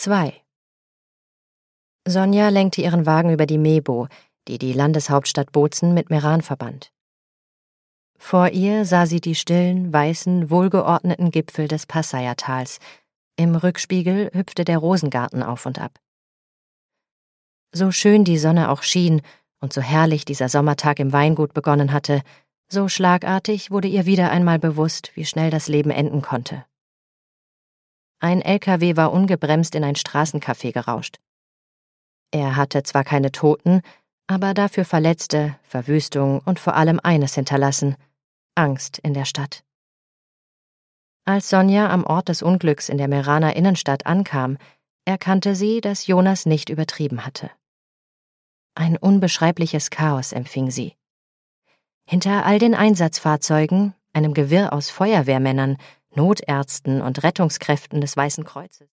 2. Sonja lenkte ihren Wagen über die Mebo, die die Landeshauptstadt Bozen mit Meran verband. Vor ihr sah sie die stillen, weißen, wohlgeordneten Gipfel des Passeier-Tals. Im Rückspiegel hüpfte der Rosengarten auf und ab. So schön die Sonne auch schien und so herrlich dieser Sommertag im Weingut begonnen hatte, so schlagartig wurde ihr wieder einmal bewusst, wie schnell das Leben enden konnte. Ein LKW war ungebremst in ein Straßencafé gerauscht. Er hatte zwar keine Toten, aber dafür Verletzte, Verwüstung und vor allem eines hinterlassen: Angst in der Stadt. Als Sonja am Ort des Unglücks in der Meraner Innenstadt ankam, erkannte sie, dass Jonas nicht übertrieben hatte. Ein unbeschreibliches Chaos empfing sie. Hinter all den Einsatzfahrzeugen, einem Gewirr aus Feuerwehrmännern, Notärzten und Rettungskräften des Weißen Kreuzes,